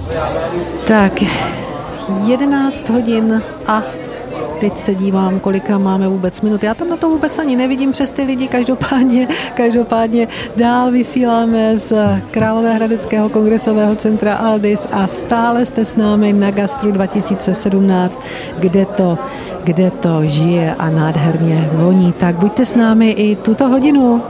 Tak, 11 hodin a teď se dívám, kolika máme vůbec minut. Já tam na to vůbec ani nevidím přes ty lidi, každopádně dál vysíláme z Královéhradeckého kongresového centra Aldis a stále jste s námi na Gastru 2017, kde to žije a nádherně voní. Tak buďte s námi i tuto hodinu.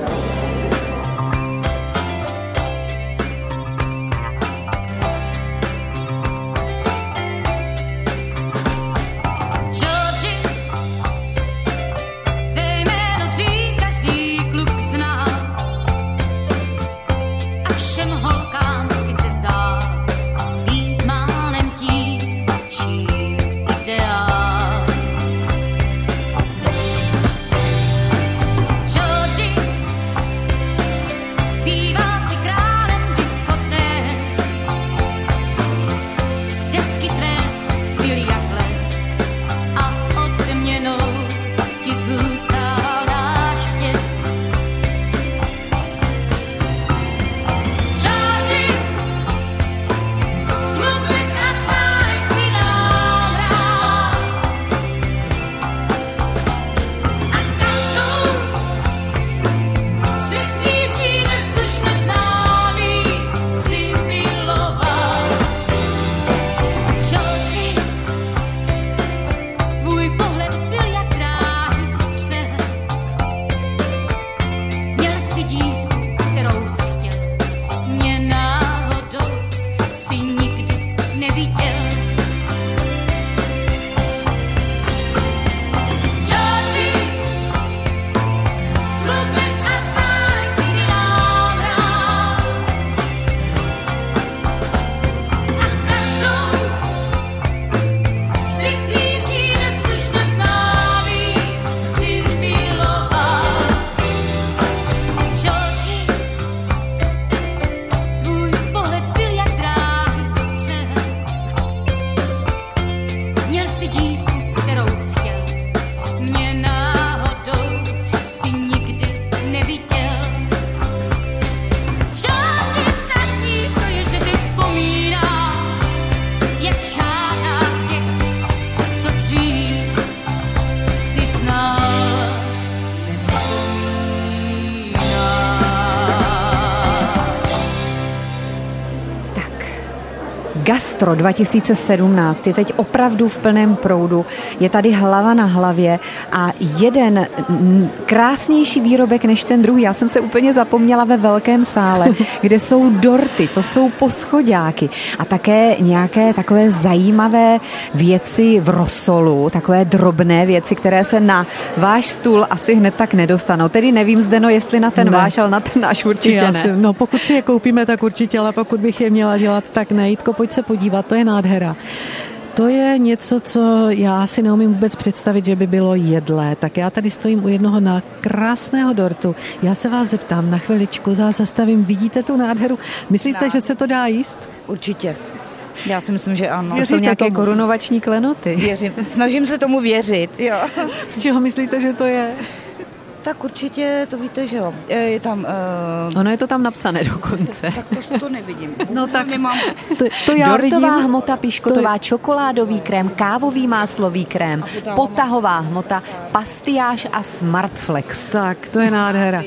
Gastro 2017 je teď opravdu v plném proudu, je tady hlava na hlavě a jeden krásnější výrobek než ten druhý. Já jsem se úplně zapomněla ve velkém sále, kde jsou dorty, to jsou poschoďáky a také nějaké takové zajímavé věci v rosolu, takové drobné věci, které se na váš stůl asi hned tak nedostanou. Tedy nevím, Zdeno, jestli na ten váš, ale na ten náš určitě ne. No pokud si je koupíme, tak určitě, ale pokud bych je měla dělat, tak ne. Jitko, pojď se podívat, to je nádhera. To je něco, co já si neumím vůbec představit, že by bylo jedlé. Tak já tady stojím u jednoho na krásného dortu. Já se vás zeptám na chviličku, zastavím. Vidíte tu nádheru? Myslíte, že se to dá jíst? Určitě. Já si myslím, že ano. Jsou nějaké korunovační klenoty. Věřím. Snažím se tomu věřit. Jo. Z čeho myslíte, že to je? Tak určitě to víte, že jo. Je tam... Ono je to tam napsané dokonce. Tak to nevidím. No tak nemám. To já dortová vidím. hmota piškotová, čokoládový krém, kávový máslový krém, potahová hmota, pastiáž a Smartflex. Tak, to je nádhera.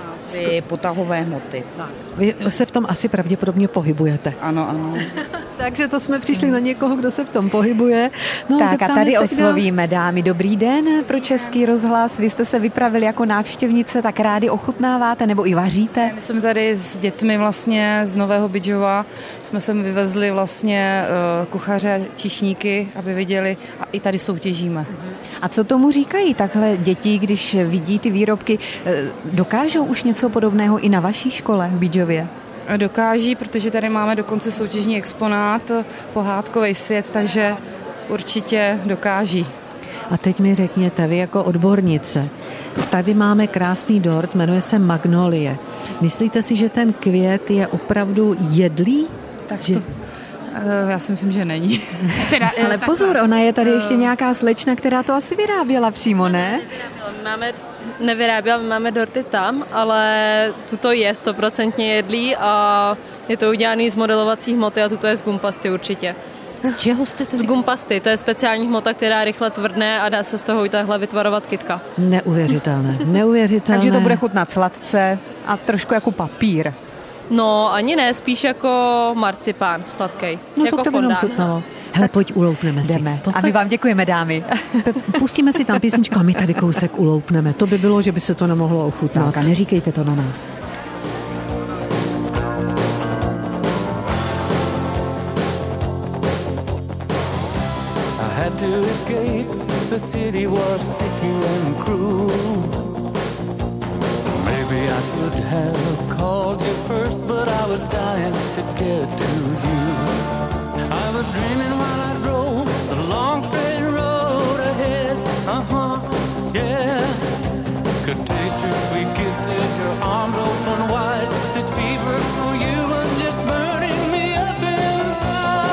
Potahové hmoty. Vy se v tom asi pravděpodobně pohybujete. Ano. Takže to jsme přišli na někoho, kdo se v tom pohybuje. No, tak a tady oslovíme dámy. Dobrý den pro Český rozhlas. Vy jste se vypravili jako návštěvnice, tak rádi ochutnáváte nebo i vaříte? My jsme tady s dětmi vlastně z Nového Bydžova. Jsme sem vyvezli vlastně kuchaře, číšníky, aby viděli a i tady soutěžíme. A co tomu říkají takhle děti, když vidí ty výrobky? Dokážou už něco podobného i na vaší škole v Bydžově? Dokáží, protože tady máme dokonce soutěžní exponát, pohádkový svět, takže určitě dokáží. A teď mi řekněte, vy jako odbornice, tady máme krásný dort, jmenuje se Magnolie. Myslíte si, že ten květ je opravdu jedlý? Takže já si myslím, že není. Ale pozor, ona je tady ještě nějaká slečna, která to asi vyráběla přímo, ne? Máme nevyráběla, my máme dorty tam, ale tuto je 100% jedlý a je to udělaný z modelovací hmoty a tuto je z gumpasty určitě. Z čeho jste to? Z gumpasty, to je speciální hmota, která rychle tvrdne a dá se z toho i takhle vytvarovat kytka. Neuvěřitelné, neuvěřitelné. Takže to bude chutnat sladce a trošku jako papír. No, ani ne, spíš jako marcipán sladkej. No jako to by nám chutnalo. Hele, pojď, uloupneme si. Jdeme. A my vám děkujeme, dámy. Pustíme si tam písničku a my tady kousek uloupneme. To by bylo, že by se to nemohlo ochutnat. Tak a neříkejte to na nás. Had to escape, the city was sticky and cruel. Maybe I should have called you first, but I was dying to get to you. I was dreaming while I drove the long straight road ahead. Yeah. Could taste your sweet kisses, your arms open wide. This fever for you was just burning me up inside.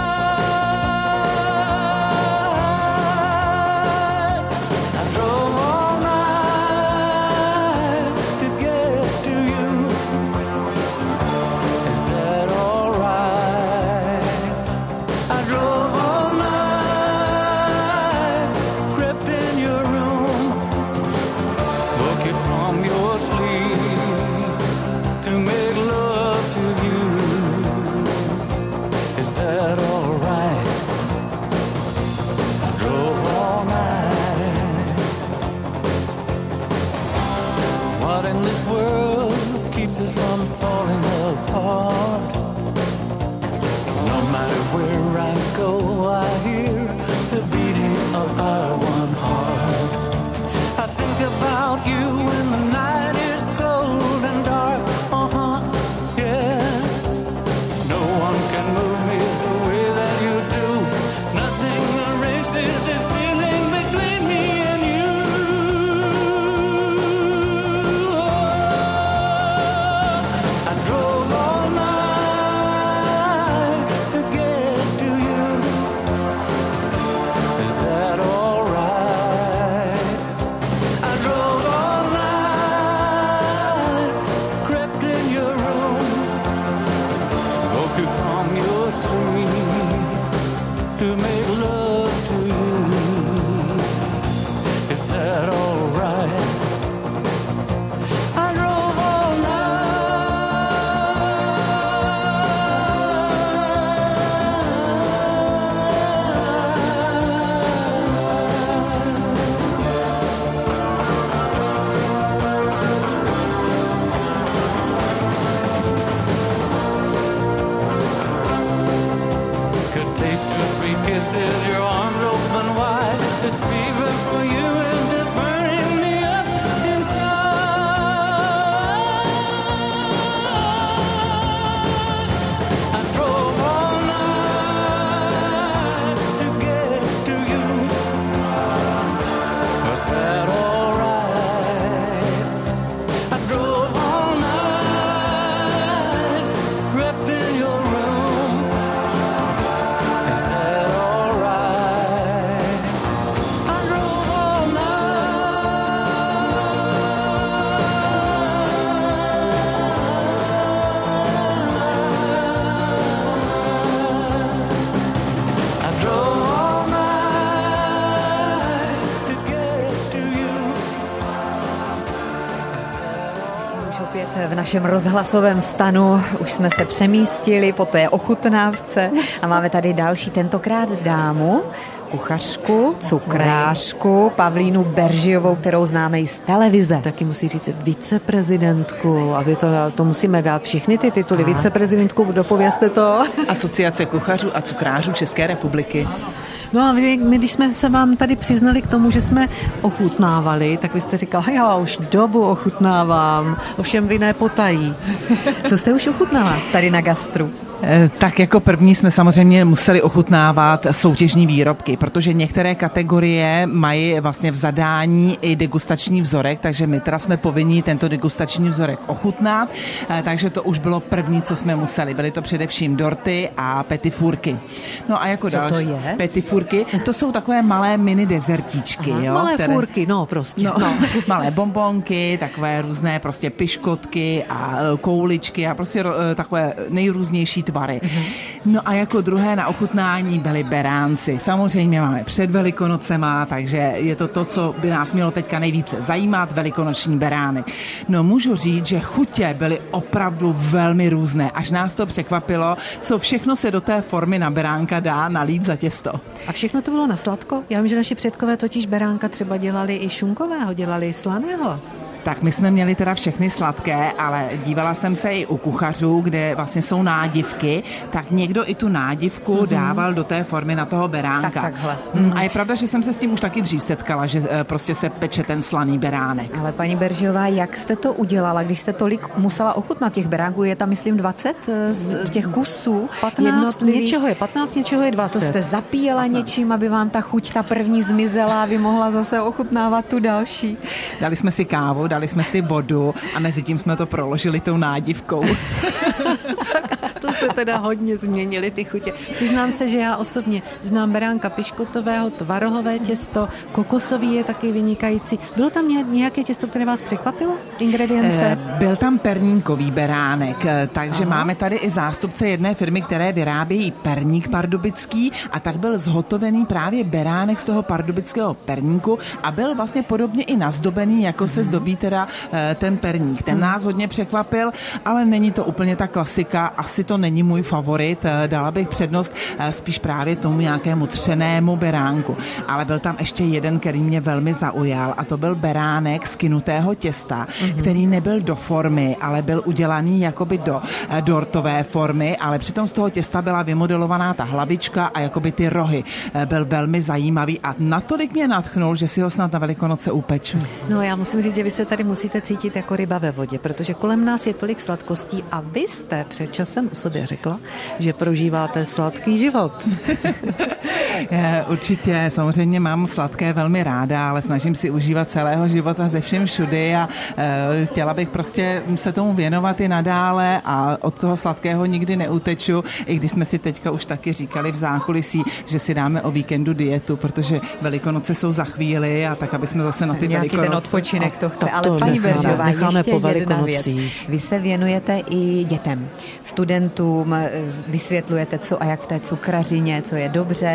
V našem rozhlasovém stanu už jsme se přemístili po té ochutnávce a máme tady další, tentokrát dámu, kuchařku, cukrářku Pavlínu Beržijovou, kterou známe i z televize. Taky musí říct viceprezidentku, aby to musíme dát všechny ty tituly. Viceprezidentku, dopovězte to. Asociace kuchařů a cukrářů České republiky. No a my, když jsme se vám tady přiznali k tomu, že jsme ochutnávali, tak vy jste říkal, já už dobu ochutnávám, ovšem vy ne potají. Co jste už ochutnala tady na gastru? Tak jako první jsme samozřejmě museli ochutnávat soutěžní výrobky, protože některé kategorie mají vlastně v zadání i degustační vzorek, takže my teda jsme povinni tento degustační vzorek ochutnat, takže to už bylo první, co jsme museli. Byly to především dorty a petifurky. No a jako další. Co to je? Petifurky, to jsou takové malé mini dezertíčky. Aha, jo, malé furky, no prostě. No, malé bonbonky, takové různé prostě piškotky a kouličky a prostě takové nejrůznější tvary. No a jako druhé na ochutnání byly beránci. Samozřejmě máme před Velikonocema, takže je to, co by nás mělo teďka nejvíce zajímat, velikonoční beránek. No můžu říct, že chutě byly opravdu velmi různé, až nás to překvapilo, co všechno se do té formy na beránka dá nalít za těsto. A všechno to bylo na sladko? Já vím, že naši předkové totiž beránka třeba dělali i šunkového, dělali i slaného. Tak my jsme měli teda všechny sladké, ale dívala jsem se i u kuchařů, kde vlastně jsou nádivky, tak někdo i tu nádivku dával do té formy na toho beránka. Tak takhle. A je pravda, že jsem se s tím už taky dřív setkala, že prostě se peče ten slaný beránek. Ale paní Beržiová, jak jste to udělala, když jste tolik musela ochutnat těch beránků? Je tam, myslím, 20 z těch kusů? 15 něčeho je 15, něčeho je 20. To jste zapíjela 15. něčím, aby vám ta chuť, ta první zmizela, aby mohla zase ochutnávat tu další? Dali jsme si kávu, dali jsme si vodu a mezi tím jsme to proložili tou nádivkou. To se teda hodně změnily ty chutě. Přiznám se, že já osobně znám beránka piškotového, tvarohové těsto, kokosový je taky vynikající. Bylo tam nějaké těsto, které vás překvapilo? Ingredience? Byl tam perníkový beránek, takže máme tady i zástupce jedné firmy, které vyrábějí perník pardubický a tak byl zhotovený právě beránek z toho pardubického perníku a byl vlastně podobně i nazdobený, jako se zdobí teda ten perník. Ten nás hodně překvapil, ale není to úplně ta klasika, asi to není můj favorit, dala bych přednost spíš právě tomu nějakému třenému beránku. Ale byl tam ještě jeden, který mě velmi zaujal a to byl beránek z kynutého těsta, který nebyl do formy, ale byl udělaný jakoby do dortové formy, ale přitom z toho těsta byla vymodelovaná ta hlavička a jakoby ty rohy. Byl velmi zajímavý a natolik mě nadchnul, že si ho snad na Velikonoce upeču. No já musím říct, že vy se tady musíte cítit jako ryba ve vodě, protože kolem nás je tolik sladkostí a vy jste před časem o sobě řekla, že prožíváte sladký život. Určitě, samozřejmě mám sladké velmi ráda, ale snažím si užívat celého života ze všem všudy a chtěla bych prostě se tomu věnovat i nadále a od toho sladkého nikdy neuteču, i když jsme si teďka už taky říkali v zákulisí, že si dáme o víkendu dietu, protože Velikonoce jsou za chvíli a tak, aby jsme zase na ty nějaký Velikonoce. Ten odpočinek to chce, ale to paní Beržiová, ještě po jedna věc. Vy se věnujete i dětem, studentům, vysvětlujete, co a jak v té cukrařině, co je dobře.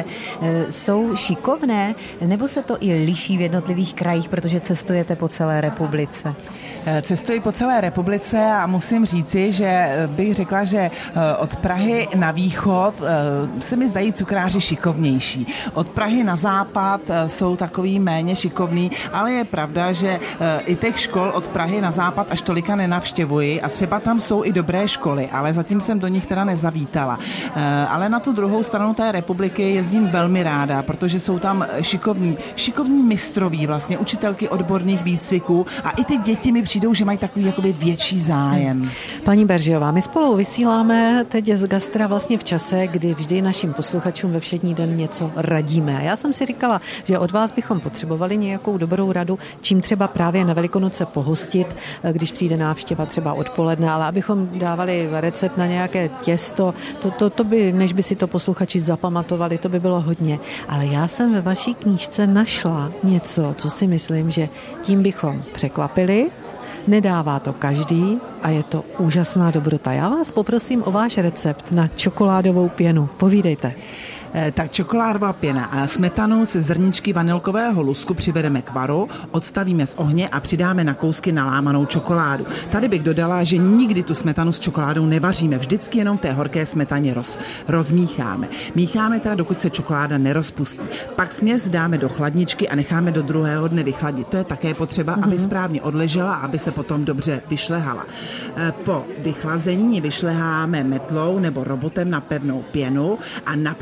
Jsou šikovné, nebo se to i liší v jednotlivých krajích, protože cestujete po celé republice? Cestuji po celé republice a musím říci, že bych řekla, že od Prahy na východ se mi zdají cukráři šikovnější. Od Prahy na západ jsou takový méně šikovný, ale je pravda, že i těch škol od Prahy na západ až tolika nenavštěvuji a třeba tam jsou i dobré školy, ale zatím jsem do nich teda nezavítala. Ale na tu druhou stranu té republiky jezdím velmi ráda, protože jsou tam šikovní mistroví, vlastně učitelky odborných výcviků a i ty děti mi přijdou, že mají takový jakoby větší zájem. Paní Beržiová, my spolu vysíláme teď z gastra vlastně v čase, kdy vždy našim posluchačům ve všední den něco radíme. A já jsem si říkala, že od vás bychom potřebovali nějakou dobrou radu, čím třeba právě na Velikonoce pohostit, když přijde návštěva třeba odpoledne, ale abychom dávali recept na nějaké těsto, to by, než by si to posluchači zapamatovali, to by bylo hodně. Ale já jsem ve vaší knížce našla něco, co si myslím, že tím bychom překvapili. Nedává to každý a je to úžasná dobrota. Já vás poprosím o váš recept na čokoládovou pěnu. Povídejte. Tak čokoládová pěna a smetanu se zrničky vanilkového lusku přivedeme k varu, odstavíme z ohně a přidáme na kousky nalámanou čokoládu. Tady bych dodala, že nikdy tu smetanu s čokoládou nevaříme, vždycky jenom té horké smetaně rozmícháme. Mícháme teda, dokud se čokoláda nerozpustí. Pak směs dáme do chladničky a necháme do druhého dne vychladit. To je také potřeba, aby správně odležela, aby se potom dobře vyšlehala. Po vychlazení vyšleháme metlou nebo robotem na pevnou pěnu a naplníme ji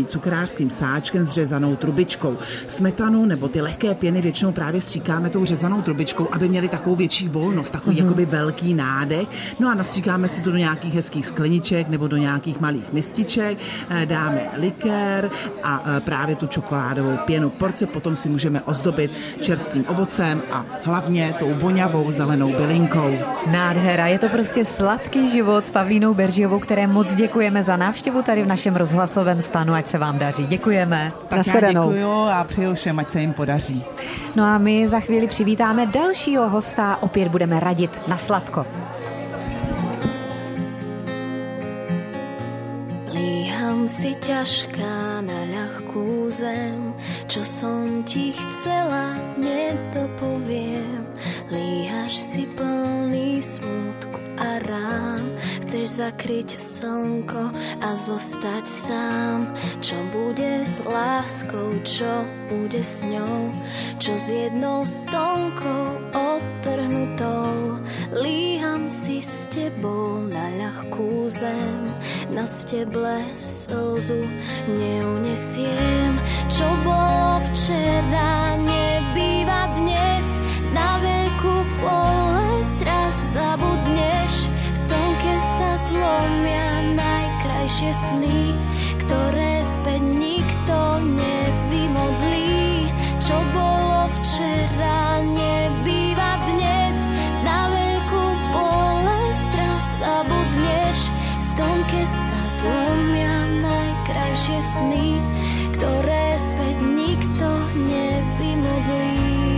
stříkají cukrářským sáčkem s řezanou trubičkou. Smetanu nebo ty lehké pěny většinou právě stříkáme tou řezanou trubičkou, aby měli takovou větší volnost, takový jakoby velký nádech. No a nastříkáme si to do nějakých hezkých skleniček nebo do nějakých malých mističek, dáme likér a právě tu čokoládovou pěnu. Porce potom si můžeme ozdobit čerstvým ovocem a hlavně tou voňavou zelenou bylinkou. Nádhera, je to prostě sladký život s Pavlínou Beržiovou, které moc děkujeme za návštěvu tady v našem rozhlasovém stanu, ať se vám daří. Děkujeme. Tak já děkuju a přeju všem, ať se jim podaří. No a my za chvíli přivítáme dalšího hosta, opět budeme radit na sladko. Líham si ťažká na ľahkú zem, čo som ti chcela, nedopoviem. Líhaš si plný smútku a rán, chceš zakryť slnko a zostať sám. Čo bude s láskou, čo bude s ňou, čo s jednou stonkou otrhnutou. Líham si s tebou na ľahkú zem, na steble slzu neunesiem. Čo bolo včera, nebýva dnes, na veľkú bolesť raz zabudneš. V stonke sa zlomia najkrajšie sny, ktoré späť nikto nevymodlí. Čo bolo včera, nebýva dnes, na veľkú bolesť raz zabudneš. V stonke sa zlomia najkrajšie sny, ktoré späť nikto nevymodlí.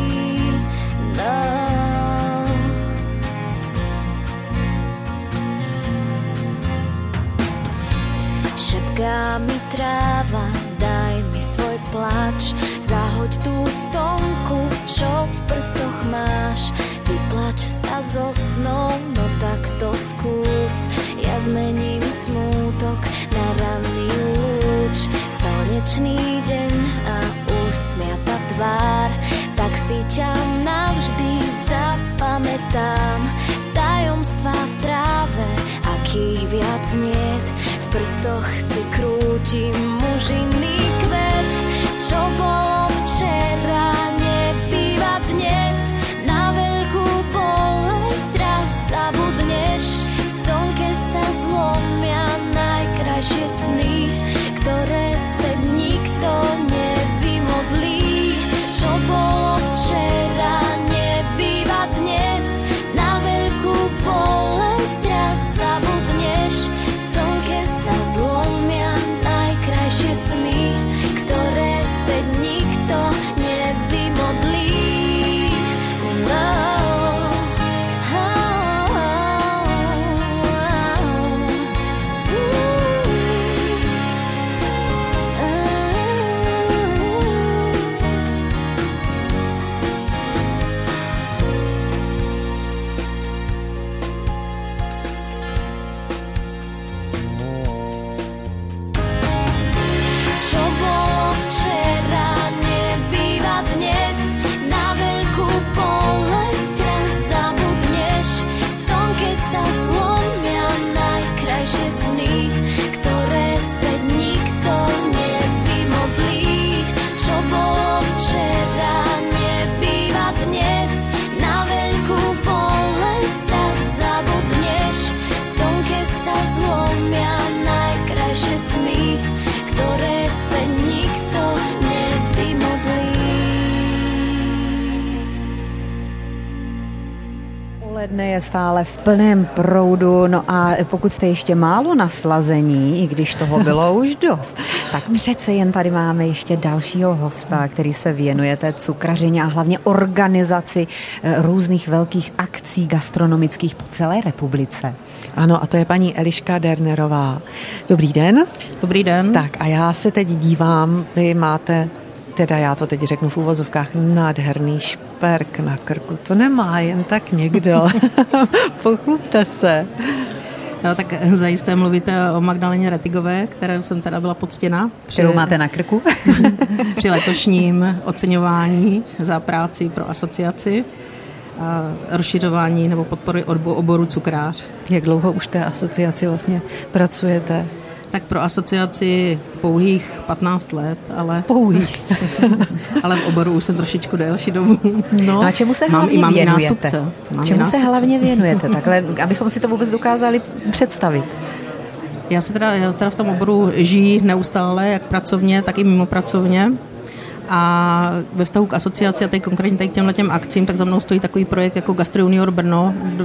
Šepká mi tráva, daj mi svoj plač, zahoď tú stonku, čo v prstoch máš. Vyplač sa so snou, no tak to skús. Ja zmením smútok na ranný lúč. Slnečný deň a usmiata tvár, tak si ťa navždy zapamätám. Tajomstvá v tráve, akých viac niet, v prstoch si krútim mužinný kvet. Čo bolo včera, nebýva dnes, na veľkú bolesť raz zabudneš. V stonke sa zlomia najkrajšie sny, ktoré späť nikto nevymodlí. Čo bolo včera, nebýva dnes, na veľkú bolesť raz zabudneš. V stonke sa zlomia najkrajšie sny, ktoré späť nikto nevymodlí. Dne je stále v plném proudu, no a pokud jste ještě málo naslazení, i když toho bylo už dost, tak přece jen tady máme ještě dalšího hosta, který se věnuje té cukrařině a hlavně organizaci různých velkých akcí gastronomických po celé republice. Ano, a to je paní Eliška Dernerová. Dobrý den. Dobrý den. Tak a já se teď dívám, vy máte, teda já to teď řeknu v úvozovkách, nádherný šperk na krku. To nemá jen tak někdo. Pochlupte se. Jo, tak zajisté mluvíte o Magdaleně Retigové, kterou jsem teda byla poctěna. Kterou máte na krku? Při letošním oceňování za práci pro asociaci a rozšiřování nebo podpory oboru cukrář. Jak dlouho už té asociaci vlastně pracujete? Tak pro asociaci pouhých 15 let, ale... Pouhých. Ale v oboru už jsem trošičku delší dobu. No a čemu se hlavně věnujete? Čemu se hlavně věnujete? Takhle, abychom si to vůbec dokázali představit. Já teda v tom oboru žiji neustále, jak pracovně, tak i mimo pracovně. A ve vztahu k asociaci a teď konkrétně tady k těmhletěm akcím, tak za mnou stojí takový projekt jako Gastro Junior Brno. Do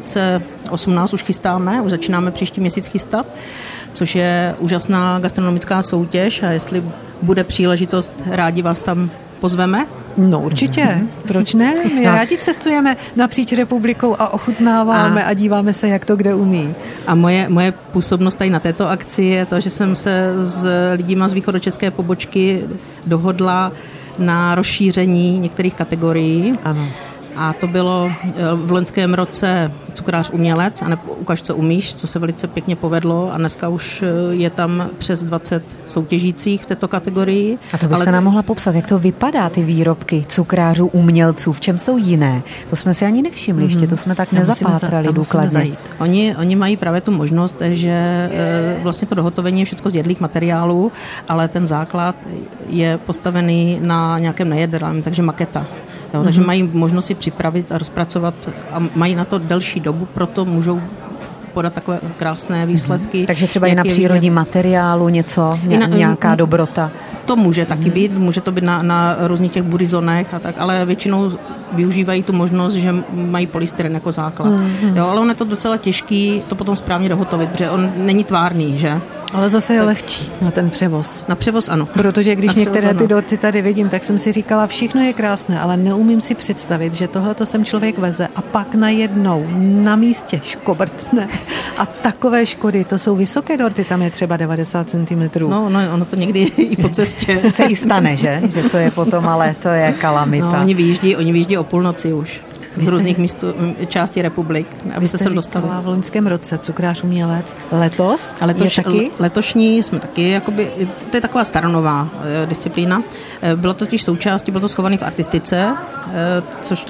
2018 už chystáme, už začínáme příští měsíc chystat, což je úžasná gastronomická soutěž a jestli bude příležitost, rádi vás tam pozveme. No určitě, proč ne? My rádi cestujeme napříč republikou a ochutnáváme a díváme se, jak to kde umí. A moje působnost tady na této akci je to, že jsem se s lidíma z východočeské pobočky dohodla na rozšíření některých kategorií. Ano. A to bylo v loňském roce cukrář umělec a ukaž, co umíš, co se velice pěkně povedlo a dneska už je tam přes 20 soutěžících v této kategorii. A to byste nám mohla popsat, jak to vypadá, ty výrobky cukrářů, umělců, v čem jsou jiné? To jsme si ani nevšimli, ještě to jsme tak nezapátrali důkladně. Oni mají právě tu možnost, že vlastně to dohotovení je všechno z jedlých materiálů, ale ten základ je postavený na nějakém nejedlém, takže maketa. Jo, takže mají možnost si připravit a rozpracovat a mají na to delší dobu, proto můžou podat takové krásné výsledky. Takže třeba i na přírodním materiálu něco, nějaká dobrota. To může taky být, může to být na různých těch burizonech a tak, ale většinou využívají tu možnost, že mají polystyren jako základ. Jo, ale on je to docela těžký to potom správně dohotovit, protože on není tvárný, že? Ale zase je lehčí na ten převoz. Na převoz ano. Protože když některé ty dorty tady vidím, tak jsem si říkala, všechno je krásné, ale neumím si představit, že tohle to sem člověk veze a pak najednou na místě škobrtne. A takové škody, to jsou vysoké dorty, tam je třeba 90 cm. No, ono to někdy i po cestě se i stane, že to je potom, ale to je kalamita. No, oni vyjíždí o půlnoci už. Z různých míst, částí republik, aby se sem dostali. V loňském roce cukrář umělec. Letos je taky? Letošní jsme taky, jakoby, to je taková staronová disciplína. Bylo totiž součástí, bylo to schované v artistice, což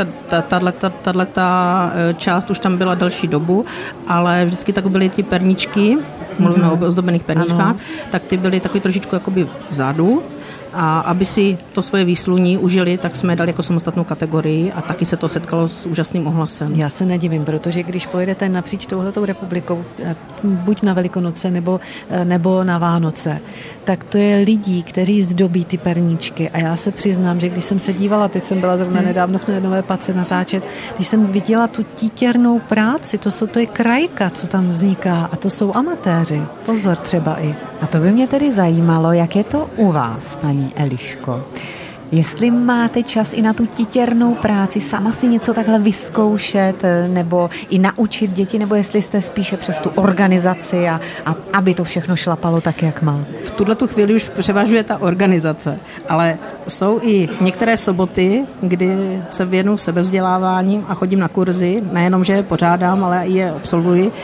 tato část už tam byla delší dobu, ale vždycky tak byly ty perníčky, mluvíme o ozdobených perníčkách, tak ty byly takový trošičku jakoby vzadu. A aby si to svoje výsluní užili, tak jsme dali jako samostatnou kategorii a taky se to setkalo s úžasným ohlasem. Já se nedivím, protože když pojedete napříč touhletou republikou, buď na Velikonoce nebo na Vánoce, tak to je lidí, kteří zdobí ty perníčky. A já se přiznám, že když jsem se dívala, teď jsem byla zrovna nedávno v Nové Pace natáčet, když jsem viděla tu titěrnou práci, to je krajka, co tam vzniká, a to jsou amatéři. Pozor třeba i. A to by mě tedy zajímalo, jak je to u vás, paní Eliško. Jestli máte čas i na tu titěrnou práci, sama si něco takhle vyzkoušet, nebo i naučit děti, nebo jestli jste spíše přes tu organizaci a aby to všechno šlapalo tak, jak má. V tuhletu chvíli už převažuje ta organizace, ale jsou i některé soboty, kdy se věnuju sebevzděláváním a chodím na kurzy, nejenom, že je pořádám, ale i je absolvuji.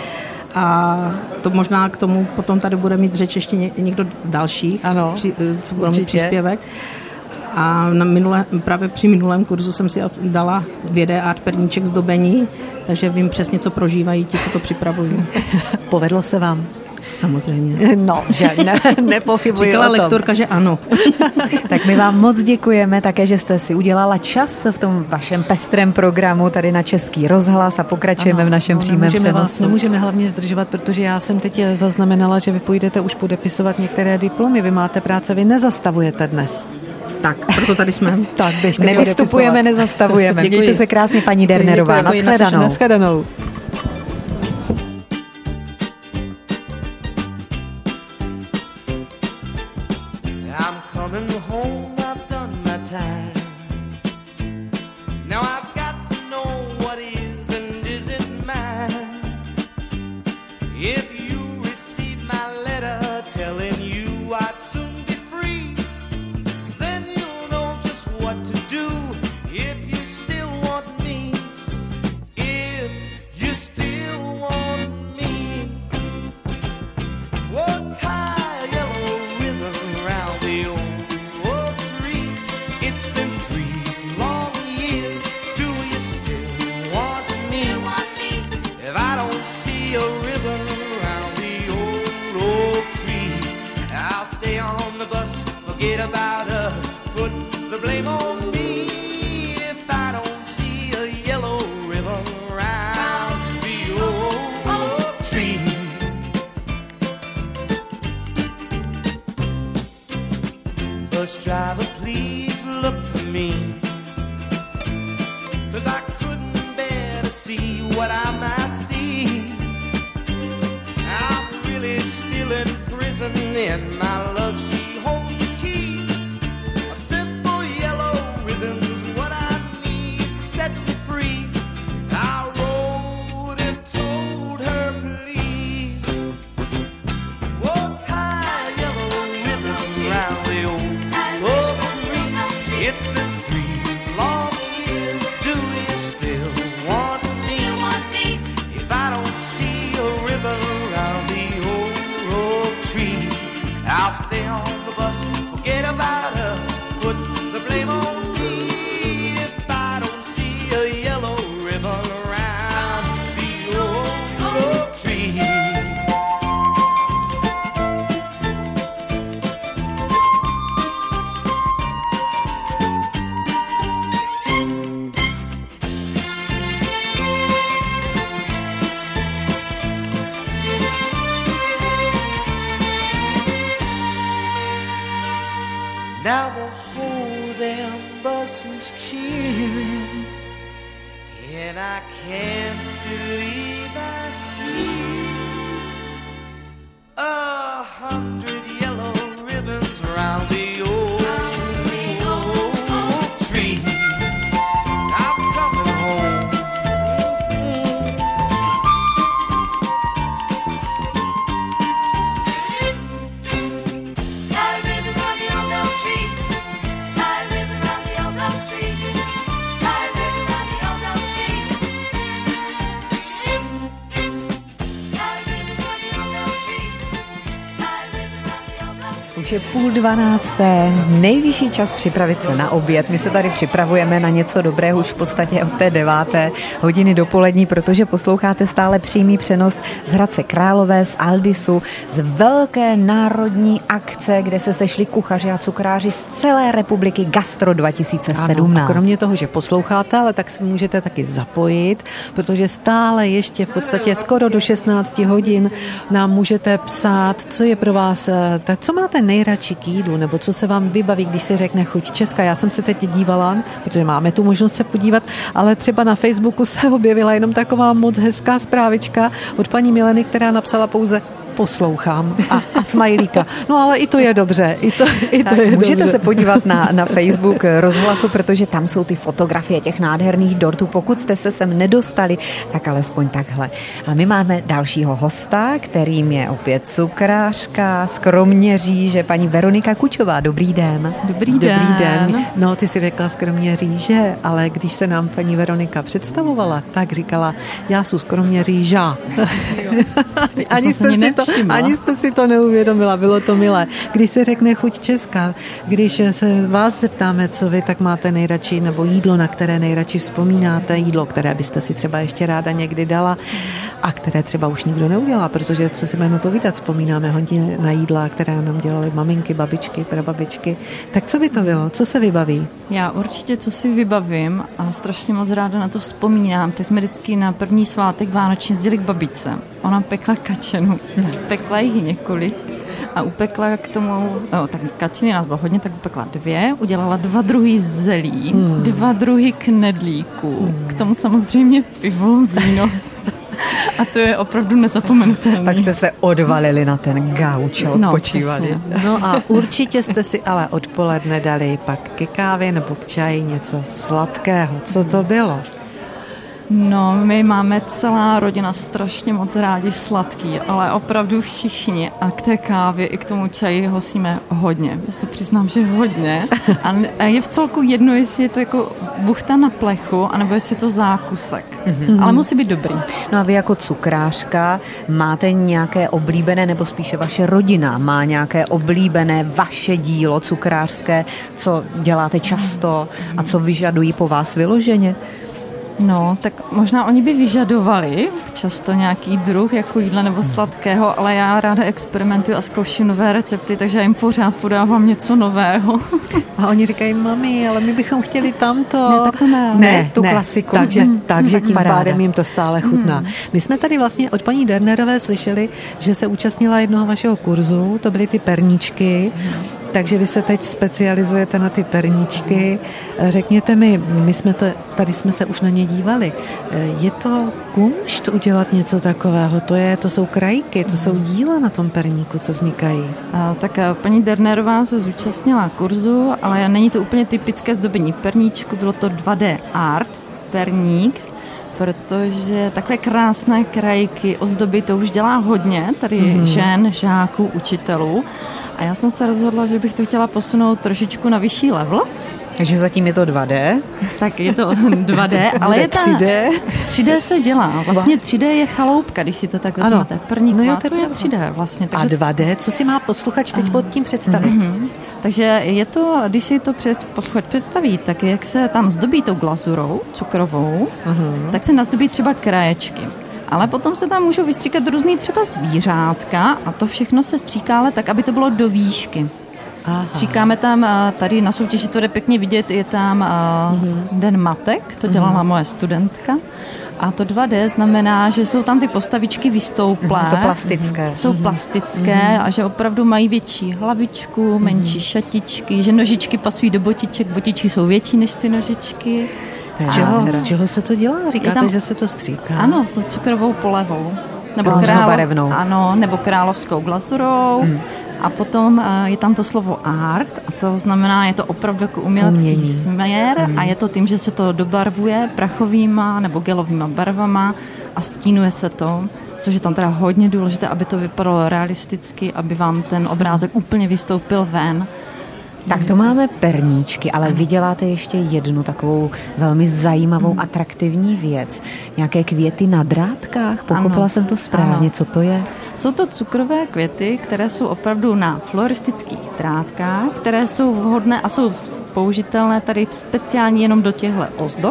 A to možná k tomu potom tady bude mít řeč ještě někdo další, ano, co bude mít příspěvek. A právě při minulém kurzu jsem si dala 2D art perníček zdobení, takže vím přesně, co prožívají ti, co to připravují. Povedlo se vám? Samozřejmě. No, že nepochybuji Říkala o tom. lektorka, že ano. Tak my vám moc děkujeme také, že jste si udělala čas v tom vašem pestrém programu tady na Český rozhlas a pokračujeme v našem přímém přenosu. Nemůžeme hlavně zdržovat, protože já jsem teď zaznamenala, že vy půjdete už podepisovat některé diplomy. Vy máte práce, vy nezastavujete dnes. Tak, proto tady jsme. Tak, běžte nevystupujeme, nezastavujeme. Mějte se krásně, paní Dernerová. Nashledanou. If I don't see a ribbon around bus, forget about us, put the blame on me if I don't see a yellow ribbon around the oak tree. Bus driver, please look for me, 'cause I couldn't bear to see what I might see. I'm really still in prison and my love, she holds the key. A simple yellow ribbon's what I need to set me free. I wrote and told her, please, oh, tie a yellow ribbon round the oak tree. It's been 3 long years, do you still want me? If I don't see a ribbon around the oak tree, I'll stay on the bus, forget about us, put the blame on me if I don't see a yellow ribbon around the oak tree. Now the whole damn bus is cheering, and I can't believe I see 100 yellow ribbons around the oak tree. I'm coming home. Tie a ribbon round the old oak tree. Tie a ribbon round the old oak tree. Tie a ribbon round the old oak tree. Tie a ribbon round the old oak tree. Tie a ribbon round the old oak tree. Už je 11:30, nejvyšší čas připravit se na oběd. My se tady připravujeme na něco dobrého už v podstatě od té 9. hodiny dopolední, protože posloucháte stále přímý přenos z Hradce Králové, z Aldisu, z velké národní akce, kde se sešli kuchaři a cukráři z celé republiky Gastro 2017. Ano, a kromě toho, že posloucháte, ale tak se můžete taky zapojit, protože stále ještě v podstatě skoro do 16 hodin nám můžete psát, co je pro vás, tak co máte nejradši k jídlu, nebo co se vám vybaví, když se řekne chuť česká. Já jsem se teď dívala, protože máme tu možnost se podívat, ale třeba na Facebooku se objevila jenom taková moc hezká zprávička od paní Mileny, která napsala pouze poslouchám a smajlíka. No ale i to je dobře. Můžete dobře. se podívat na Facebook Rozhlasu, protože tam jsou ty fotografie těch nádherných dortů. Pokud jste se sem nedostali, tak alespoň takhle. A my máme dalšího hosta, kterým je opět cukrářka z Kroměříže, paní Veronika Kučová. Dobrý den. Dobrý den. No, ty si řekla z Kroměříže, ale když se nám paní Veronika představovala, tak říkala, já jsem z Kroměříža. Ani jste si to neuvědomila, bylo to milé. Když se řekne chuť česká, když se vás zeptáme, co vy tak máte nejradši, nebo jídlo, na které nejradši vzpomínáte, jídlo, které byste si třeba ještě ráda někdy dala a které třeba už nikdo neudělá, protože co si budeme povídat, vzpomínáme hodně na jídla, které nám dělaly maminky, babičky, prababičky. Tak co by to bylo? Co se vybaví? Já určitě, co si vybavím a strašně moc ráda na to vzpomínám. Teď jsme vždycky na první svátek vánoční jezdili k babičce. Ona pekla kačenu, pekla jich několik a upekla k tomu, tak kačeny nás bylo hodně, tak upekla 2, udělala 2 druhy zelí, 2 druhy knedlíků, k tomu samozřejmě pivo, víno. A to je opravdu nezapomenutelné. Tak jste se odvalili na ten gauč a odpočívali. No a určitě jste si ale odpoledne dali pak ke kávě nebo k čaji něco sladkého. Co to bylo? No, my máme celá rodina strašně moc rádi sladký, ale opravdu všichni a k té kávě i k tomu čaji hostíme hodně. Já se přiznám, že hodně. A je v celku jedno, jestli je to jako buchta na plechu, anebo jestli je to zákusek. Ale musí být dobrý. No a vy jako cukrářka máte nějaké oblíbené, nebo spíše vaše rodina má nějaké oblíbené vaše dílo cukrářské, co děláte často a co vyžadují po vás vyloženě? No, tak možná oni by vyžadovali často nějaký druh jako jídla nebo sladkého, ale já ráda experimentuju a zkouším nové recepty, takže já jim pořád podávám něco nového. A oni říkají, mami, ale my bychom chtěli tamto. Ne, tak to ne. Ne, tu klasiku. Takže tím paráda. pádem jim to stále chutná. My jsme tady vlastně od paní Dernerové slyšeli, že se účastnila jednoho vašeho kurzu, to byly ty perníčky. Takže vy se teď specializujete na ty perníčky. Řekněte mi, tady jsme se už na ně dívali. Je to kumšt udělat něco takového? To jsou krajky, to jsou díla na tom perníku, co vznikají. Tak paní Dernerová se zúčastnila kurzu, ale není to úplně typické zdobení perníčku, bylo to 2D art, perník, protože takové krásné krajky, ozdoby, to už dělá hodně, tady žen, žáků, učitelů. A já jsem se rozhodla, že bych to chtěla posunout trošičku na vyšší level. Takže zatím je to 2D. Tak je to 2D, ale je 3D. 3D se dělá. Vlastně 3D je chaloupka, když si to tak vezmete. Perník No jo, to je 3D vlastně. Takže... A 2D, co si má posluchač teď pod tím představit? Takže je to, když si to posluchač představí, tak jak se tam zdobí tou glazurou cukrovou, tak se nazdobí třeba kraječky. Ale potom se tam můžou vystříkat různý třeba zvířátka a to všechno se stříká, ale tak, aby to bylo do výšky. Aha. Stříkáme tam, tady na soutěži to jde pěkně vidět, je tam Den matek, to dělala moje studentka. A to 2D znamená, že jsou tam ty postavičky vystouplé. To plastické. Jsou plastické a že opravdu mají větší hlavičku, menší šatičky, že nožičky pasují do botiček, botičky jsou větší než ty nožičky. Z čeho se to dělá? Říkáte, že se to stříká? Ano, s tou cukrovou polevou. Nebo různobarevnou. Ano, nebo královskou glazurou. A potom je tam to slovo art a to znamená, je to opravdu jako umělecký směr a je to tím, že se to dobarvuje prachovýma nebo gelovýma barvama a stínuje se to, což je tam teda hodně důležité, aby to vypadalo realisticky, aby vám ten obrázek úplně vystoupil ven. Tak to máme perníčky, ale vy děláte ještě jednu takovou velmi zajímavou, atraktivní věc. Nějaké květy na drátkách? Pochopila jsem to správně. Ano. Co to je? Jsou to cukrové květy, které jsou opravdu na floristických drátkách, které jsou vhodné a jsou použitelné tady speciálně jenom do těchto ozdob.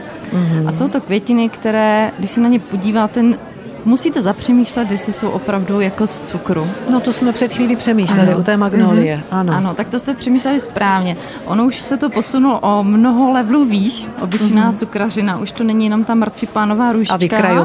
A jsou to květiny, které, když se na ně podíváte, musíte zapřemýšlet, jestli jsou opravdu jako z cukru. No to jsme před chvílí přemýšleli u té magnolie. Ano, tak to jste přemýšleli správně. Ono už se to posunulo o mnoho levelů výš, obyčejná cukrařina. Už to není jenom ta marcipánová růžička.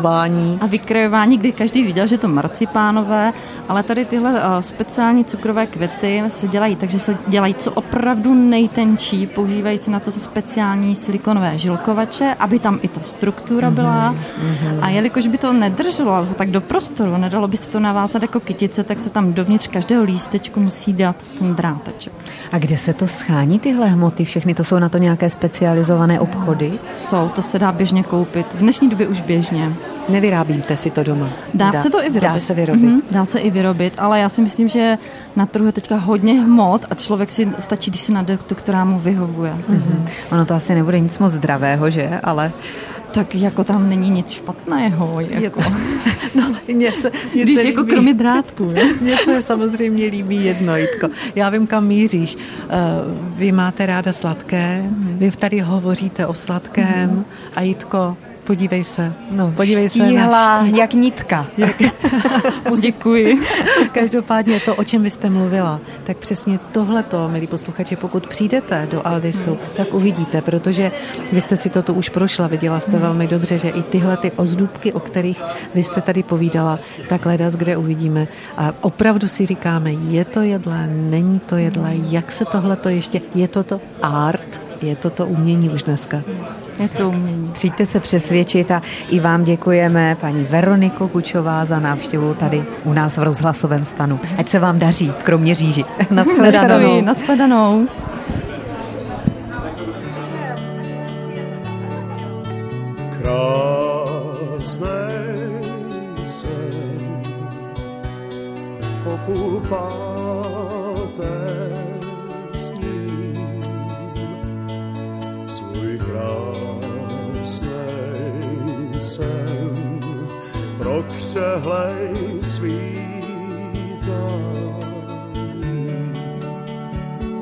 A vykrajování, kdy každý viděl, že to marcipánové, ale tady tyhle speciální cukrové květy se dělají, takže se dělají co opravdu nejtenčí. Používají se na to speciální silikonové žilkovače, aby tam i ta struktura byla. A jelikož by to nedrželo tak do prostoru, nedalo by se to navázat jako kytice, tak se tam dovnitř každého lístečku musí dát ten dráteček. A kde se to schání, tyhle hmoty? Všechny to jsou na to nějaké specializované obchody? Jsou, to se dá běžně koupit. V dnešní době už běžně. Nevyrábíte si to doma? Dá se to i vyrobit. Dá se vyrobit. Dá se i vyrobit, ale já si myslím, že na trhu je teďka hodně hmot a člověk si stačí, když si najde tu, která mu vyhovuje. Ono to asi nebude nic moc zdravého, že? Ale tak jako tam není nic špatného. Jako. Mně když jako líbí, kromě drátku. Mně se samozřejmě líbí jedno, Jitko. Já vím, kam míříš. Vy máte ráda sladké, vy tady hovoříte o sladkém a Jitko, podívej se. Podívej se na jak nitka. Děkuji. Každopádně to, o čem vy jste mluvila, tak přesně tohleto, milí posluchači, pokud přijdete do Aldisu, tak uvidíte, protože vy jste si to tu už prošla, viděla jste velmi dobře, že i tyhle ty ozdůbky, o kterých vy jste tady povídala, tak ledas, kde uvidíme. A opravdu si říkáme, je to jedlé, není to jedlé, jak se tohleto ještě, je to art, je to umění už dneska. Je to umění. Přijďte se přesvědčit a i vám děkujeme, paní Veroniko Kučová, za návštěvu tady u nás v rozhlasovém stanu. Ať se vám daří v Kroměříži. Naschledanou. Naschledanou. Krásnej sen po půl páté sním svůj krásnej sen pro křehlej svítání.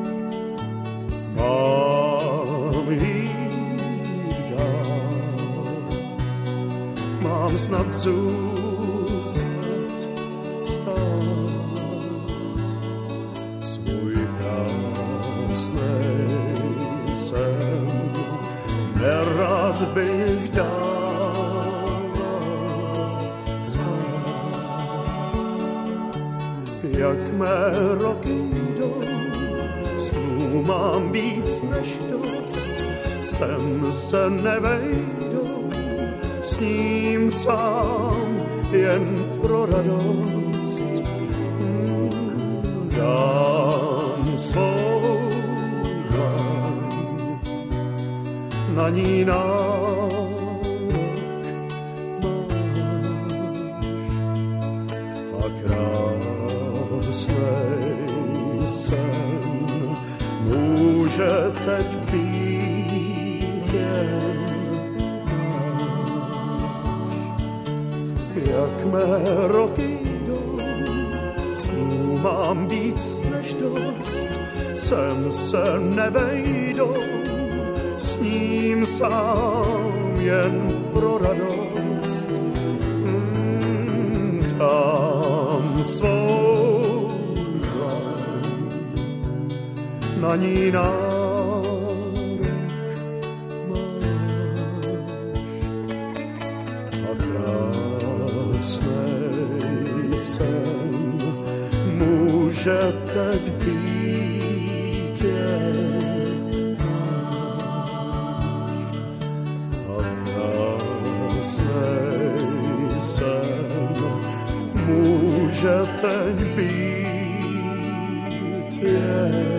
Mám jít dál zůstat stát. Svůj krásnej sen nerad bych dával spát. Jak mé roky jdou, snů mám víc než dost, sen se nevejdou, sním sám jen pro radost. Dám svou dlaň, na ní nárok máš a krásnej sen může teď být jen jak mé roky jdou, snů mám víc než dost, sem se nevejdou, sním sám jen pro radost. Dám svou dlaň, na ní nárok máš a krásnej sen může teď být jen a krásnej sen může teď být jen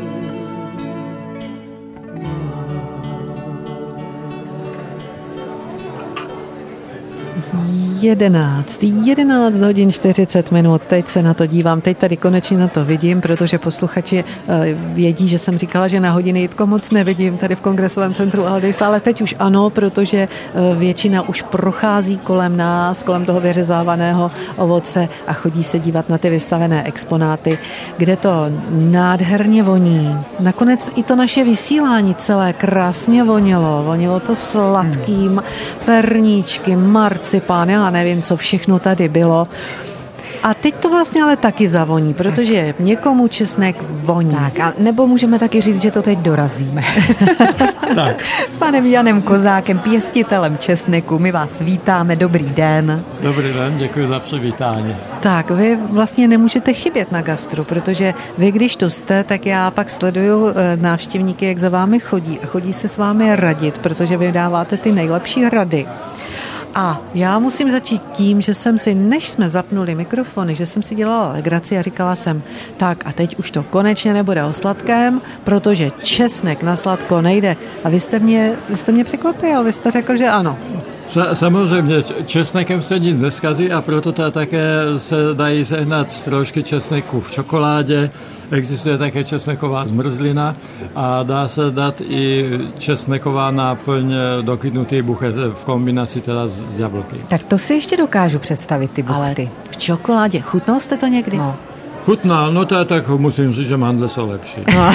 11 hodin 40 minut, teď se na to dívám, teď tady konečně na to vidím, protože posluchači vědí, že jsem říkala, že na hodiny Jitko moc nevidím tady v Kongresovém centru Aldis, ale teď už ano, protože většina už prochází kolem nás, kolem toho vyřezávaného ovoce a chodí se dívat na ty vystavené exponáty, kde to nádherně voní. Nakonec i to naše vysílání celé krásně vonilo to sladkým, perníčky, marcipán, já nevím, co všechno tady bylo. A teď to vlastně ale taky zavoní, protože někomu česnek voní. Tak, a nebo můžeme taky říct, že to teď dorazíme. Tak. S panem Janem Kozákem, pěstitelem česneku. My vás vítáme, dobrý den. Dobrý den, děkuji za přivítání. Tak, vy vlastně nemůžete chybět na gastru, protože vy, když tu jste, tak já pak sleduju návštěvníky, jak za vámi chodí a chodí se s vámi radit, protože vy dáváte ty nejlepší rady. A já musím začít tím, že jsem si, než jsme zapnuli mikrofony, že jsem si dělala legraci a říkala jsem, tak a teď už to konečně nebude o sladkém, protože česnek na sladko nejde. A vy jste mě překvapil, vy jste řekl, že ano. Samozřejmě, česnekem se nic neskazí a proto také se dají sehnat trošky česneku v čokoládě. Existuje také česneková zmrzlina a dá se dát i česneková náplň do kytnutý buchet v kombinaci teda s jablky. Tak to si ještě dokážu představit, ty buchty. Ale v čokoládě. Chutnal jste to někdy? No. Chutná, no to je tak, musím říct, že mandle jsou lepší. No.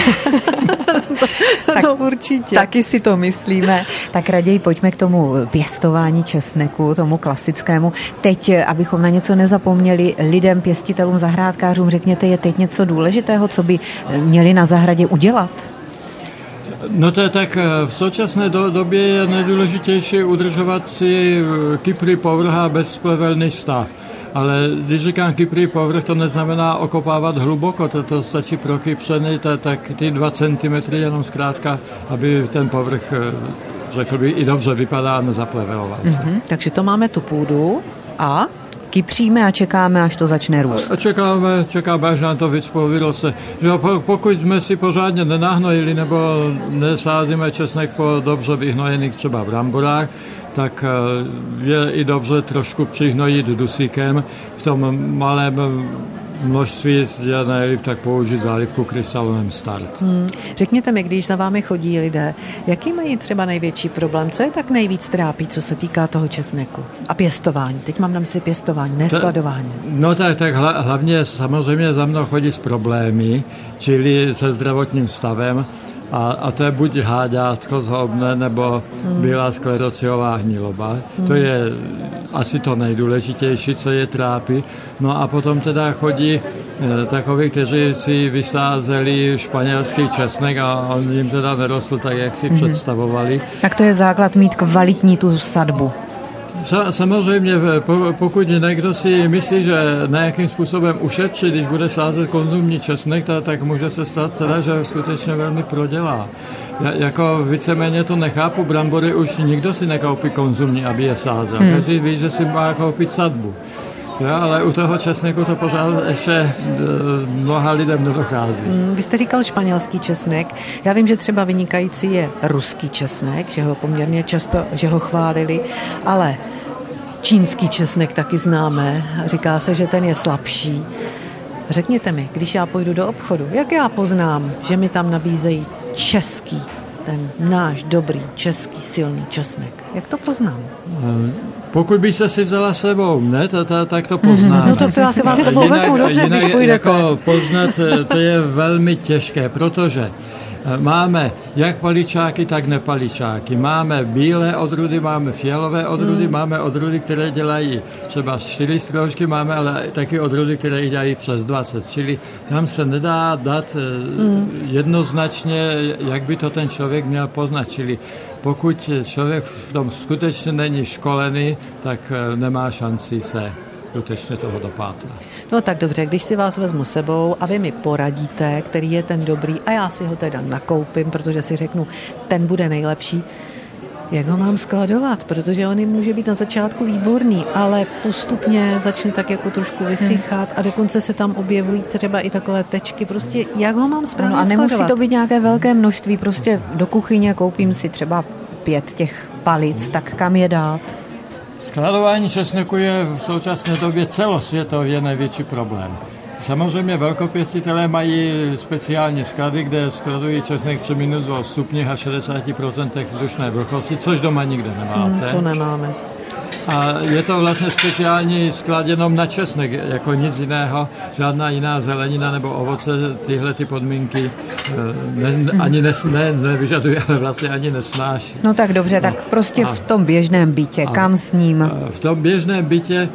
To určitě. Taky si to myslíme. Tak raději pojďme k tomu pěstování česneku, tomu klasickému. Teď, abychom na něco nezapomněli, lidem, pěstitelům, zahrádkářům, řekněte, je teď něco důležitého, co by měli na zahradě udělat? No to je tak, v současné době je nejdůležitější udržovat si kyprý povrch a bezplevelný stav. Ale když říkám kyprý povrch, to neznamená okopávat hluboko, to stačí prokypřený, tak ty 2 cm jenom zkrátka, aby ten povrch, řekl bych, i dobře vypadá a nezapleveloval se. Takže to máme tu půdu a kypříme a čekáme, až to začne růst. A čekáme, až nám to víc vyroste. Pokud jsme si pořádně nenahnojili nebo nesázíme česnek po dobře vyhnojených třeba bramborách, tak je i dobře trošku přihnojit dusíkem. V tom malém množství je nejlépe tak použít zálivku Krysalonem Start. Řekněte mi, když za vámi chodí lidé, jaký mají třeba největší problém? Co je tak nejvíc trápí, co se týká toho česneku? A pěstování. Teď mám na mysli pěstování, neskladování. No tak hlavně samozřejmě za mnou chodí s problémy, čili se zdravotním stavem. A to je buď háďátko zhoubné, nebo bílá sklerociová hniloba. To je asi to nejdůležitější, co je trápí. No a potom teda chodí takoví, kteří si vysázeli španělský česnek a on jim teda nerostl tak, jak si představovali. Tak to je základ mít kvalitní tu sadbu. Samozřejmě, pokud někdo si myslí, že nějakým způsobem ušetří, když bude sázet konzumní česnek, tak může se stát teda, že skutečně velmi prodělá. Jako víceméně to nechápu, brambory už nikdo si nekoupí konzumní, aby je sázel. Každý ví, že si má koupit sadbu. Ja, ale u toho česneku to pořád ještě mnoha lidem nedochází. Vy jste říkal španělský česnek. Já vím, že třeba vynikající je ruský česnek, že ho poměrně často, že ho chválili, ale čínský česnek taky známe. Říká se, že ten je slabší. Řekněte mi, když já půjdu do obchodu, jak já poznám, že mi tam nabízejí český, ten náš dobrý český silný česnek? Jak to poznám? Pokud byste si vzala sebou, ne, tak to poznám. No to já si vás sebou vezmu, dobře, když půjdete. Jako poznat, to je velmi těžké, protože máme jak paličáky, tak nepaličáky. Máme bílé odrůdy, máme fialové odrůdy, máme odrůdy, které dělají třeba 4 stroužky, máme ale taky odrůdy, které dělají přes 20. Čili tam se nedá dát jednoznačně, jak by to ten člověk měl poznat. Čili pokud člověk v tom skutečně není školený, tak nemá šanci se skutečně toho dopátrat. No tak dobře, když si vás vezmu sebou a vy mi poradíte, který je ten dobrý a já si ho teda nakoupím, protože si řeknu, ten bude nejlepší, jak ho mám skladovat, protože on může být na začátku výborný, ale postupně začne tak jako trošku vysychat a dokonce se tam objevují třeba i takové tečky, prostě jak ho mám správně skladovat. A nemusí to být nějaké velké množství, prostě do kuchyně koupím si třeba 5 těch palic, tak kam je dát? Skladování česneku je v současné době celosvětově největší problém. Samozřejmě velkopěstitelé mají speciální sklady, kde skladují česnek při minus 2 stupních a 60% vzdušné vlhkosti, což doma nikde nemáte. To nemáme. A je to vlastně speciální sklad jenom na česnek, jako nic jiného, žádná jiná zelenina nebo ovoce tyhle ty podmínky ani nevyžaduje, ale vlastně ani nesnáší. No tak dobře, tak prostě v tom běžném bytě, kam s ním? V tom běžném bytě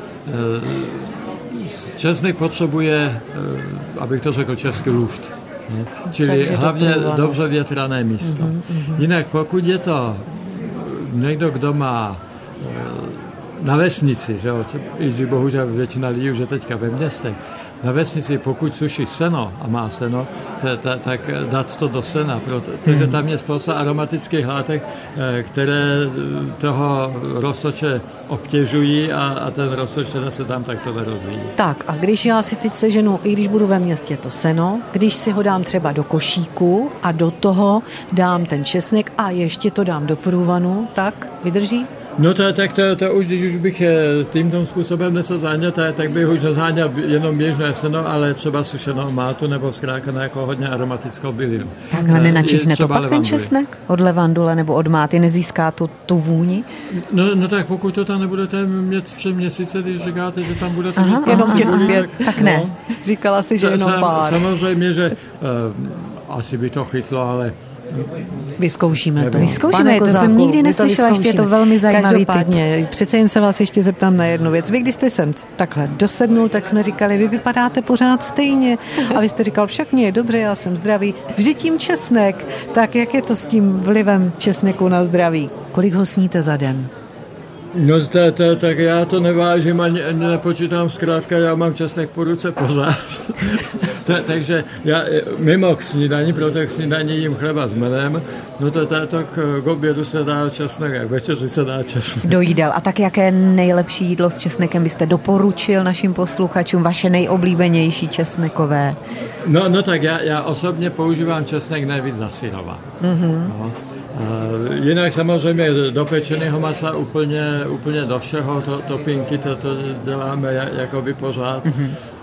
česnek potřebuje, abych to řekl česky, luft. Čili hlavně dobře větrané místo. Jinak pokud je to někdo, kdo má na vesnici, že jo, i že bohužel většina lidí už je teďka ve městech, na vesnici, pokud suší seno a má seno, tak dát to do sena, protože tam je spousta aromatických látek, které toho roztoče obtěžují a ten roztoč teda se tam takto nerozvíjí. Tak a když já si teď seženu, i když budu ve městě, to seno, když si ho dám třeba do košíku a do toho dám ten česnek a ještě to dám do průvanu, tak vydrží? No to už, když už bych tímto způsobem něco záněl, tak bych už nezháněl jenom běžné seno, ale třeba sušenou mátu nebo zkrátka na jako hodně aromatickou bylinu. Takhle nenačichne to pak ten česnek od levandule nebo od máty, nezíská tu vůni? No tak pokud to tam nebudete mít 3 měsíce, když říkáte, že tam budete mít jenom těch 5, tak ne. No, říkala si, že jenom pár. Samozřejmě, že asi by to chytlo, ale vyzkoušíme to. Vyzkoušíme to, jsem nikdy neslyšela, ještě je to velmi zajímavý typ. Přece jen se vás ještě zeptám na jednu věc. Vy, když jste sem takhle dosednul, tak jsme říkali, vy vypadáte pořád stejně. A vy jste říkal, však mě je dobře, já jsem zdravý. Vždyť tím česnek. Tak jak je to s tím vlivem česneku na zdraví? Kolik ho sníte za den? No tak já to nevážím ani nepočítám, zkrátka já mám česnek po ruce pořád. Takže já mimo k snídaní, protože k snídaní jím chleba s medem, no to k obědu se dá česnek, jak večeři se dá česnek. Do jídel. A tak jaké nejlepší jídlo s česnekem byste doporučil našim posluchačům, vaše nejoblíbenější česnekové? No tak já osobně používám česnek nejvíc na syrova. No. Jinak samozřejmě do pečeného masa úplně do všeho, topinky, to děláme jakoby pořád.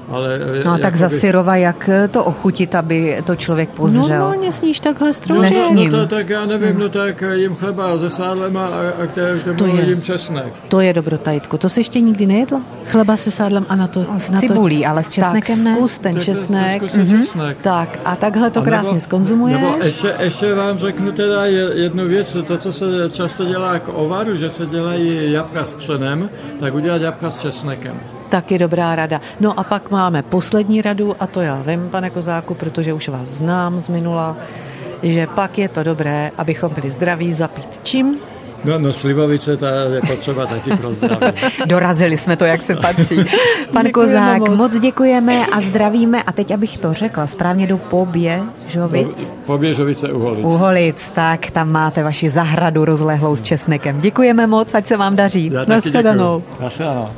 ale... No tak za syrova, jak to ochutit, aby to člověk pozřel? Normálně sníš takhle stroužek. Nesním. No to tak já nevím, no tak jim chleba se sádlem a k tomu jim česnek. To je dobrota, Jitko. To jsi ještě nikdy nejedla? Chleba se sádlem a na to... S cibulí, ale s česnekem ne? Tak zkus ten česnek. Česnek. Tak a takhle to krásně skonzumuješ. Nebo ještě vám řeknu teda jednu věc, to, co se často dělá k ovaru, že se dělají jabka s křenem, tak udělat jabka s česnekem. Taky dobrá rada. No a pak máme poslední radu, a to já vím, pane Kozáku, protože už vás znám z minula, že pak je to dobré, abychom byli zdraví, zapít čím? No slivovice, ta je potřeba taky pro zdraví. Dorazili jsme to, jak se patří. Pan Kozák, moc děkujeme a zdravíme. A teď, abych to řekla správně, do Poběžovic. Poběžovice Uholic. Uholic, tak tam máte vaši zahradu rozlehlou s česnekem. Děkujeme moc, ať se vám daří. Nashledanou. Nashledanou.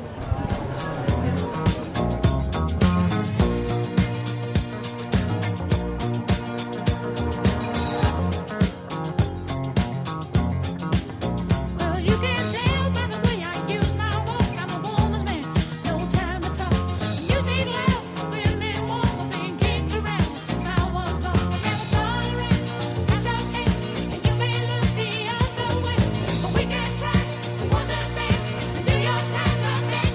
We can try to understand. Do your time,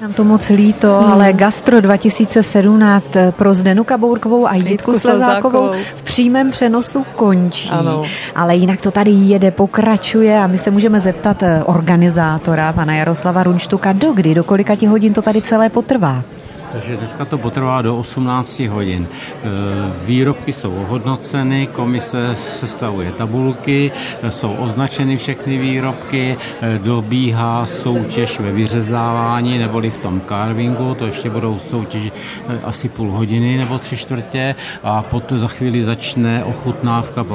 Nám to moc líto, ale Gastro 2017 pro Zdenu Kabourkovou a Jitku Slezákovou v přímém přenosu končí. Ano. Ale jinak to tady jede, pokračuje a my se můžeme zeptat organizátora, pana Jaroslava Runštuka, do kolika hodin to tady celé potrvá? Takže dneska to potrvá do 18 hodin. Výrobky jsou ohodnoceny, komise sestavuje tabulky, jsou označeny všechny výrobky, dobíhá soutěž ve vyřezávání neboli v tom carvingu, to ještě budou soutěži asi půl hodiny nebo 3/4 a potom za chvíli začne ochutnávka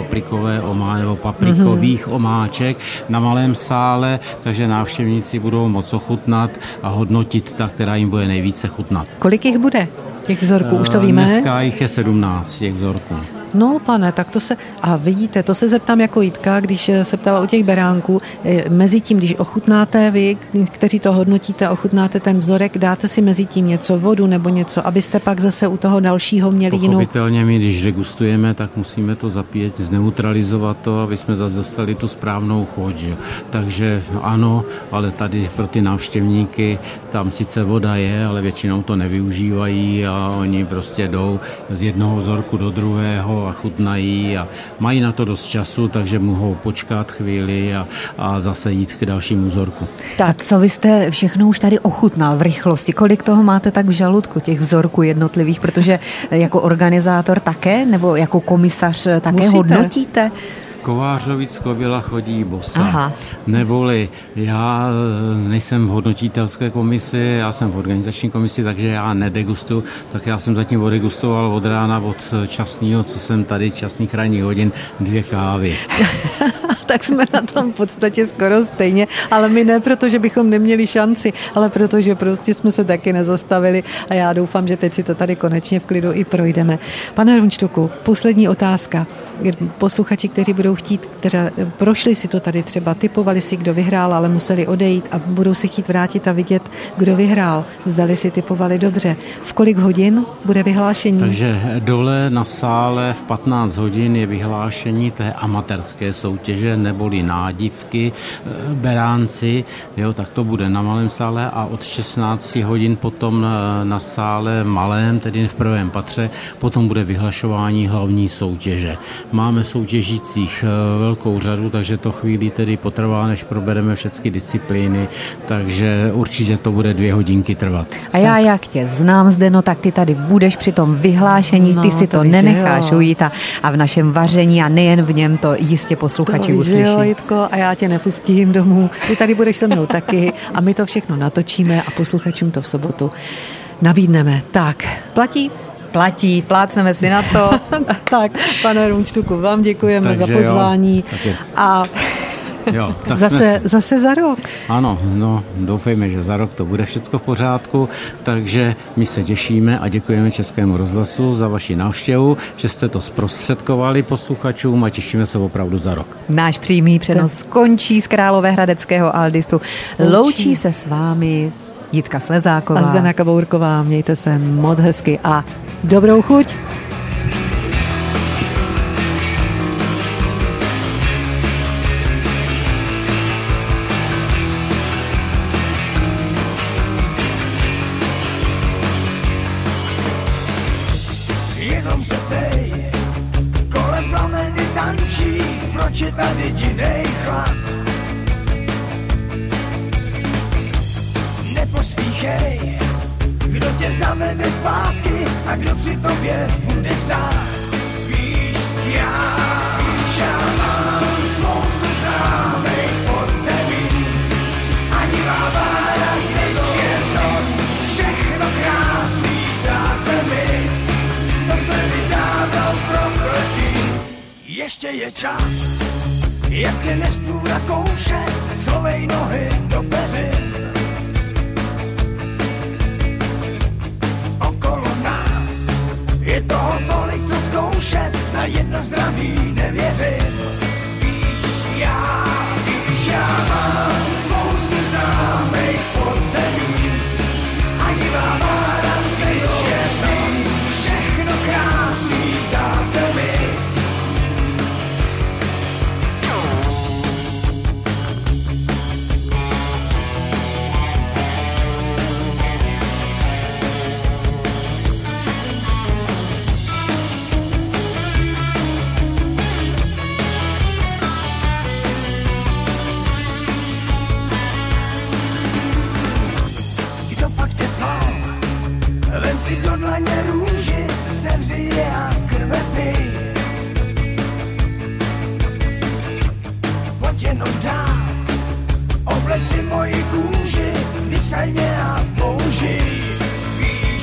paprikových omáček na malém sále, takže návštěvníci budou moct ochutnat a hodnotit ta, která jim bude nejvíce chutnat. Kolik jich bude, těch vzorků, už to víme? Dneska jich je 17, těch vzorků. No, pane, tak to se... A vidíte, to se zeptám jako Jitka, když se ptala o těch beránků. Mezi tím, když ochutnáte vy, kteří to hodnotíte, ochutnáte ten vzorek, dáte si mezi tím něco, vodu nebo něco, abyste pak zase u toho dalšího měli jinou... Pochopitelně my, když degustujeme, tak musíme to zapít, zneutralizovat to, aby jsme zase dostali tu správnou chuť. Takže ano, ale tady pro ty návštěvníky tam sice voda je, ale většinou to nevyužívají a oni prostě jdou z jednoho vzorku do druhého a chutnají a mají na to dost času, takže mohou počkat chvíli a zase jít k dalšímu vzorku. Tak co vy jste všechno už tady ochutnal v rychlosti? Kolik toho máte tak v žaludku, těch vzorků jednotlivých? Protože jako organizátor také, nebo jako komisař také musíte hodnotíte? Kovářovic Kobila chodí bosa. Aha. Neboli já nejsem v hodnotitelské komisi, já jsem v organizační komisi, takže já nedegustuju, tak já jsem zatím odegustoval od rána od časného, co jsem tady, časných ranních hodin, 2 kávy. Tak jsme na tom v podstatě skoro stejně, ale my ne proto, že bychom neměli šanci, ale protože prostě jsme se taky nezastavili a já doufám, že teď si to tady konečně v klidu i projdeme. Pane Runštuku, poslední otázka. Posluchači, kteří budou chtít, kteří prošli si to tady třeba, typovali si, kdo vyhrál, ale museli odejít a budou se chtít vrátit a vidět, kdo vyhrál. Zdali si typovali dobře. V kolik hodin bude vyhlášení? Takže dole na sále v 15 hodin je vyhlášení té amatérské soutěže, neboli nádivky, beránci, jo, tak to bude na malém sále a od 16 hodin potom na sále malém, tedy v prvém patře, potom bude vyhlašování hlavní soutěže. Máme soutěžících velkou řadu, takže to chvíli tedy potrvá, než probereme všechny disciplíny, takže určitě to bude 2 hodinky trvat. A já jak tě znám, Zdeno, tak ty tady budeš při tom vyhlášení, ty si to nenecháš ujít a v našem vaření a nejen v něm to jistě posluchači uslyší. Jo, Jitko, a já tě nepustím domů. Ty tady budeš se mnou taky a my to všechno natočíme a posluchačům to v sobotu nabídneme. Tak, platí, plácneme si na to. Tak, pane Runštuku, vám děkujeme takže za pozvání a jo, tak zase za rok. Ano, no, doufejme, že za rok to bude všechno v pořádku, takže my se těšíme a děkujeme Českému rozhlasu za vaši návštěvu, že jste to zprostředkovali posluchačům a těšíme se opravdu za rok. Náš přímý přenos končí z Královéhradeckého Aldisu. Loučí se s vámi Jitka Slezáková a Zdena Kabourková. Mějte se moc hezky a dobrou chuť. Jenom se ptej, kolem plameny tančí, proč je tady dinej chlap. Nepospíchej, kdo tě zavede zpátky a kdo při tobě bude stát. Víš, já mám spoustu známej pod zemí, ani vávára seš je noc, všechno krásný zdá se mi, to se mi dávno prokletí. Ještě je čas, jak je nestvůra kouše, schovej nohy do peřin. Je toho tolik, co zkoušet, na jedno zdraví nevěřím. Víš, já mám spoustu známej pod zemí. A divá vára seš je noc, všechno krásný zdá se mi. si do dlaně růži, sevři je a krve pij. Pojď jenom dál, obleď si moji kůži, vysaj mě a použij. Víš,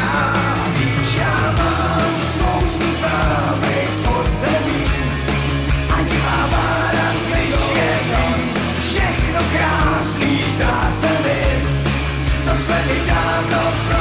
já mám spoustu známých podzemí, ani lávára slyš je víc, všechno krásný zdá se mi, to jsme mi dávno